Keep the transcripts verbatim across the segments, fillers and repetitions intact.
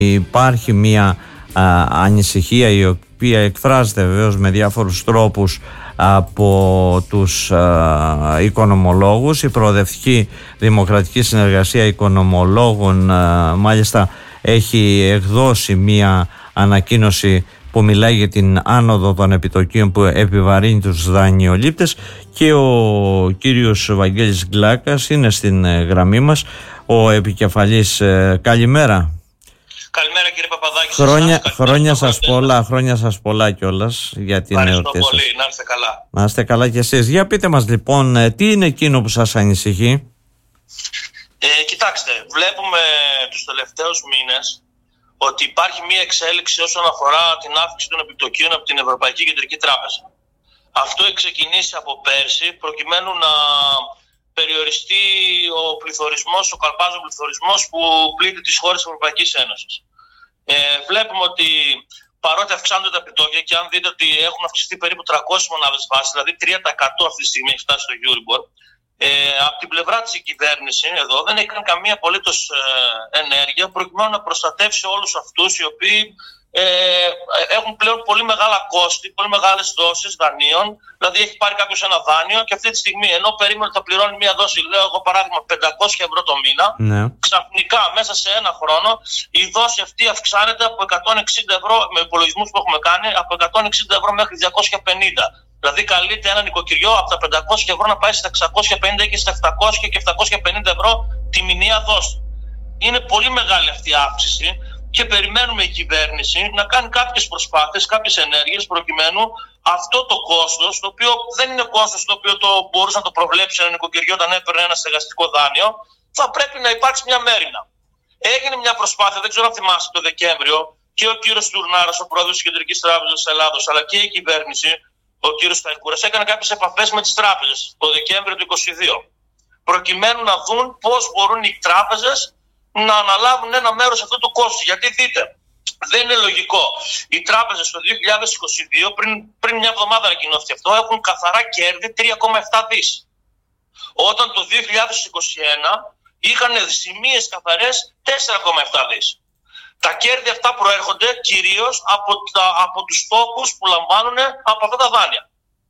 υπάρχει μια α, ανησυχία η οποία εκφράζεται βεβαίως με διάφορους τρόπους από τους α, οικονομολόγους. Η Προοδευτική Δημοκρατική Συνεργασία Οικονομολόγων α, μάλιστα έχει εκδώσει μια ανακοίνωση που μιλάει για την άνοδο των επιτοκίων που επιβαρύνει τους δανειολήπτες, και ο κύριος Βαγγέλης Γκλάκας είναι στην γραμμή μας, ο επικεφαλής. Καλημέρα. Καλημέρα κύριε Παπαδάκη. Χρόνια, σας χρόνια σας πολλά, χρόνια σας πολλά κιόλας για την εορτή σας. πολύ, να είστε καλά. Να είστε καλά κι εσείς. Για πείτε μας λοιπόν, τι είναι εκείνο που σας ανησυχεί? Ε, κοιτάξτε, βλέπουμε τους τελευταίους μήνες ότι υπάρχει μία εξέλιξη όσον αφορά την αύξηση των επιτοκίων από την Ευρωπαϊκή Κεντρική Τράπεζα. Αυτό ξεκινήσει από πέρσι προκειμένου να περιοριστεί ο πληθωρισμός, ο καλπάζος πληθωρισμός που πλήττει τις χώρες της Ευρωπαϊκής Ένωσης. Ε, βλέπουμε ότι παρότι αυξάνονται τα επιτόκια, και αν δείτε ότι έχουν αυξηθεί περίπου τριακόσιες μονάδες βάσης, δηλαδή τρία τοις εκατό αυτή τη στιγμή έχει φτάσει στο Euribor, Ε, από την πλευρά της η κυβέρνηση εδώ δεν έχει κάνει καμία απολύτως ε, ενέργεια προκειμένου να προστατεύσει όλους αυτούς οι οποίοι ε, έχουν πλέον πολύ μεγάλα κόστη, πολύ μεγάλες δόσεις δανείων. Δηλαδή έχει πάρει κάποιος ένα δάνειο και αυτή τη στιγμή, ενώ περίμενε ότι θα πληρώνει μία δόση, λέω εγώ παράδειγμα πεντακόσια ευρώ το μήνα, ναι. Ξαφνικά μέσα σε ένα χρόνο η δόση αυτή αυξάνεται από εκατόν εξήντα ευρώ, με υπολογισμούς που έχουμε κάνει, από εκατόν εξήντα ευρώ μέχρι διακόσια πενήντα. Δηλαδή καλείται ένα νοικοκυριό από τα πεντακόσια ευρώ να πάει στα εξακόσια πενήντα και στα επτακόσια και επτακόσια πενήντα ευρώ τη μηνιαία δόση. Είναι πολύ μεγάλη αυτή η αύξηση και περιμένουμε η κυβέρνηση να κάνει κάποιες προσπάθειες, κάποιες ενέργειες προκειμένου αυτό το κόστος, το οποίο δεν είναι κόστος το οποίο το μπορούσε να το προβλέψει ένα νοικοκυριό όταν έπαιρνε ένα στεγαστικό δάνειο, θα πρέπει να υπάρξει μια μέριμνα. Έγινε μια προσπάθεια, δεν ξέρω αν θυμάστε, το Δεκέμβριο, και ο κύριος Τουρνάρας, ο πρόεδρος της Κεντρικής Τράπεζας της Ελλάδος, αλλά και η κυβέρνηση, ο κύριος Σταϊκούρας, έκανε κάποιες επαφές με τις τράπεζες το Δεκέμβριο του είκοσι δύο, προκειμένου να δουν πώς μπορούν οι τράπεζες να αναλάβουν ένα μέρος αυτού του κόστου. Γιατί δείτε, δεν είναι λογικό. Οι τράπεζες το δύο χιλιάδες είκοσι δύο, πριν, πριν μια εβδομάδα ανακοινώθηκε αυτό, έχουν καθαρά κέρδη τρία κόμμα επτά δις. Όταν το δύο χιλιάδες είκοσι ένα είχαν ζημίες καθαρές τέσσερα κόμμα επτά δις. Τα κέρδη αυτά προέρχονται κυρίως από, τα, από τους στόχους που λαμβάνουν από αυτά τα δάνεια.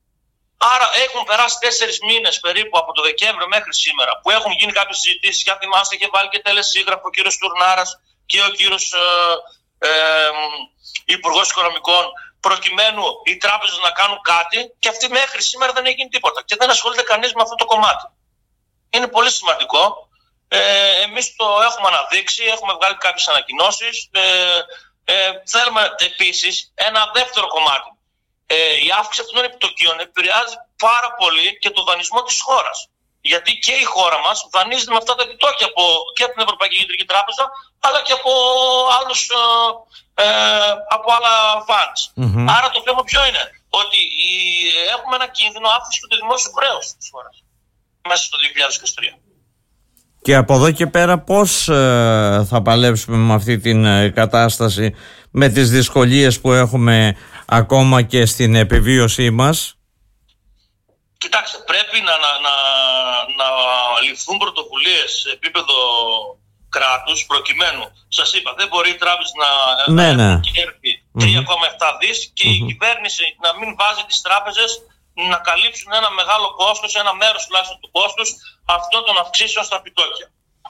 Άρα έχουν περάσει τέσσερις μήνες περίπου από το Δεκέμβριο μέχρι σήμερα που έχουν γίνει κάποιες συζητήσεις. Για θυμάστε, είχε βάλει και τελεσίγραφο ο κύριος Τουρνάρας και ο κύριος ε, ε, Υπουργός Οικονομικών, προκειμένου οι τράπεζες να κάνουν κάτι, και αυτή μέχρι σήμερα δεν έχει γίνει τίποτα. Και δεν ασχολείται κανείς με αυτό το κομμάτι. Είναι πολύ σημαντικό. Ε, εμείς το έχουμε αναδείξει, έχουμε βγάλει κάποιες ανακοινώσεις. Ε, ε, θέλουμε επίσης ένα δεύτερο κομμάτι. Ε, η αύξηση αυτών των επιτοκίων επηρεάζει πάρα πολύ και το δανεισμό της χώρας. Γιατί και η χώρα μας δανείζεται με αυτά τα επιτόκια από, και από την Ευρωπαϊκή Κεντρική Τράπεζα, αλλά και από, άλλους, ε, από άλλα funds. Mm-hmm. Άρα το θέμα ποιο είναι? Ότι η, έχουμε ένα κίνδυνο αύξηση του δημόσιου χρέους της χώρας μέσα στο δύο χιλιάδες είκοσι τρία. Και από εδώ και πέρα πώς ε, θα παλέψουμε με αυτή την ε, κατάσταση, με τις δυσκολίες που έχουμε ακόμα και στην επιβίωσή μας? Κοιτάξτε, πρέπει να, να, να, να ληφθούν πρωτοβουλίες σε επίπεδο κράτους προκειμένου. Σας είπα, δεν μπορεί η τράπεζα να, ναι, να ναι. κέρδη τρία κόμμα επτά δις και mm-hmm. η κυβέρνηση να μην βάζει τις τράπεζες να καλύψουν ένα μεγάλο κόστος, ένα μέρος τουλάχιστον του κόστους αυτών των αυξήσεων στα επιτόκια.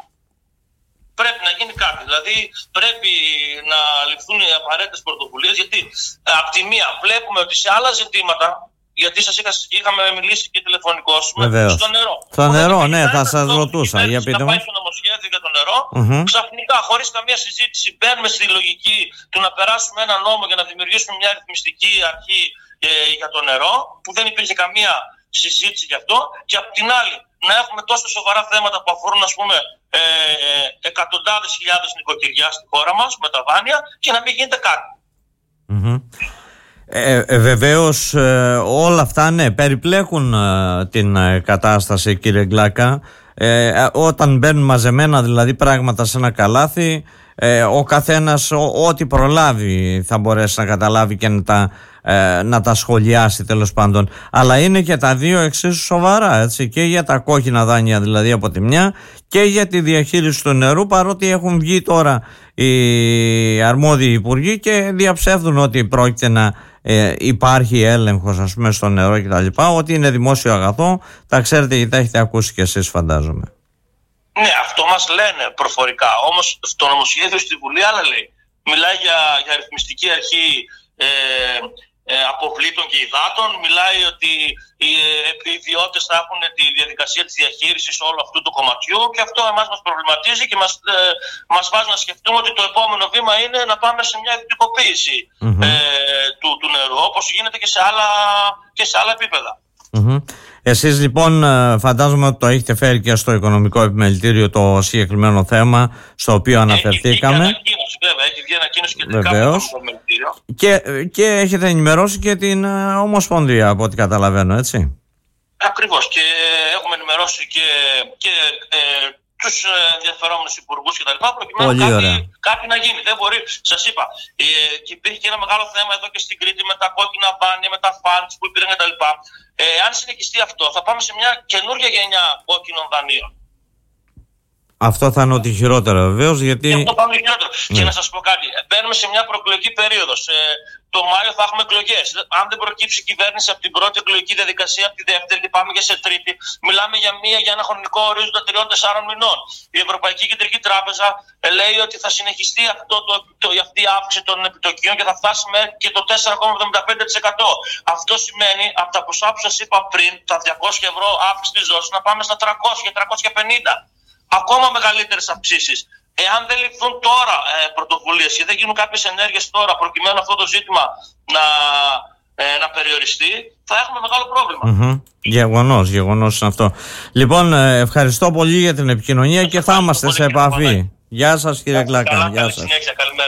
Πρέπει να γίνει κάτι. Δηλαδή πρέπει να ληφθούν οι απαραίτητες πρωτοβουλίες, γιατί από τη μία βλέπουμε ότι σε άλλα ζητήματα, γιατί σας είχα, είχαμε μιλήσει και τηλεφωνικώς στο νερό. Στο νερό, ναι, θα σας ρωτούσα. Για πείτε να πάει στο νομοσχέδιο για το νερό, mm-hmm. ξαφνικά χωρίς καμία συζήτηση μπαίνουμε στη λογική του να περάσουμε ένα νόμο για να δημιουργήσουμε μια ρυθμιστική αρχή ε, για το νερό, που δεν υπήρχε καμία συζήτηση γι' αυτό, και απ' την άλλη να έχουμε τόσο σοβαρά θέματα που αφορούν, ας πούμε, ε, εκατοντάδες χιλιάδες νοικοκυριά στη χώρα μας με τα δάνεια και να μην γίνεται κάτι. Mm-hmm. Ε, ε, βεβαίως ε, όλα αυτά, ναι, περιπλέκουν ε, την ε, κατάσταση, κύριε Γκλάκα. Ε, όταν μπαίνουν μαζεμένα δηλαδή πράγματα σε ένα καλάθι, ε, ο καθένας ό, ό,τι προλάβει θα μπορέσει να καταλάβει και να τα, ε, να τα σχολιάσει, τέλος πάντων. Αλλά είναι και τα δύο εξίσου σοβαρά, έτσι, και για τα κόκκινα δάνεια δηλαδή από τη μια και για τη διαχείριση του νερού, παρότι έχουν βγει τώρα οι αρμόδιοι υπουργοί και διαψεύδουν ότι πρόκειται να ε, υπάρχει έλεγχος, ας πούμε, στο νερό κτλ. Ότι είναι δημόσιο αγαθό. Τα ξέρετε γιατί τα έχετε ακούσει κι εσείς, φαντάζομαι. Ναι, αυτό μας λένε προφορικά. Όμως στο νομοσχέδιο στη Βουλή άλλα λέει. Μιλάει για, για ρυθμιστική αρχή ε, ε, αποβλήτων και υδάτων. Μιλάει ότι οι ε, ιδιώτες θα έχουν τη διαδικασία της διαχείρισης όλου αυτού του κομματιού, και αυτό εμάς μας προβληματίζει και μας, ε, μας βάζει να σκεφτούμε ότι το επόμενο βήμα είναι να πάμε σε μια ιδιωτικοποίηση mm-hmm. ε, του, του νερού, όπως γίνεται και σε άλλα, και σε άλλα επίπεδα. Mm-hmm. Εσείς λοιπόν φαντάζομαι ότι το έχετε φέρει και στο οικονομικό επιμελητήριο το συγκεκριμένο θέμα στο οποίο αναφερθήκαμε. Έχει βγει ανακοίνωση, βέβαια, έχει βγει ανακοίνωση και τελικά στο επιμελητήριο. Και, και έχετε ενημερώσει και την Ομοσπονδία, από ό,τι καταλαβαίνω, έτσι. Ακριβώς, και έχουμε ενημερώσει και, και ε, τους ενδιαφερόμενους υπουργούς και τα λοιπά, προκειμένου κάτι, κάτι να γίνει. Δεν μπορεί, σας είπα, ε, και υπήρχε και ένα μεγάλο θέμα εδώ και στην Κρήτη με τα κόκκινα μπάνια, με τα φαντς που υπήρχαν και τα λοιπά. Ε, αν συνεχιστεί αυτό, θα πάμε σε μια καινούργια γενιά κόκκινων δανείων. Αυτό θα είναι ότι χειρότερο, βεβαίως, γιατί. Και αυτό πάμε χειρότερο. Ναι. Και να σας πω κάτι, μπαίνουμε σε μια προεκλογική περίοδο. Ε, το Μάιο θα έχουμε εκλογές. Αν δεν προκύψει η κυβέρνηση από την πρώτη εκλογική διαδικασία, από τη δεύτερη και πάμε και σε τρίτη, μιλάμε για, μία, για ένα χρονικό ορίζοντα τριών τεσσάρων μηνών. Η Ευρωπαϊκή Κεντρική Τράπεζα λέει ότι θα συνεχιστεί αυτό το, το, αυτή η αύξηση των επιτοκίων και θα φτάσει μέχρι και το τέσσερα κόμμα εβδομήντα πέντε τοις εκατό. Αυτό σημαίνει από τα ποσά που σας είπα πριν, τα διακόσια ευρώ αύξηση της ζώσης, να πάμε στα τριακόσια και τριακόσια πενήντα. Ακόμα μεγαλύτερες αυξήσεις. Εάν δεν ληφθούν τώρα ε, πρωτοβουλίες και δεν γίνουν κάποιες ενέργειες τώρα προκειμένου αυτό το ζήτημα να, ε, να περιοριστεί, θα έχουμε μεγάλο πρόβλημα. Mm-hmm. Γεγονός, γεγονός είναι αυτό. Λοιπόν, ε, ευχαριστώ πολύ για την επικοινωνία και θα είμαστε σε επαφή. Γεια σας, κύριε Κλάκα. Καλά, καλή συνέχεια, καλημέρα.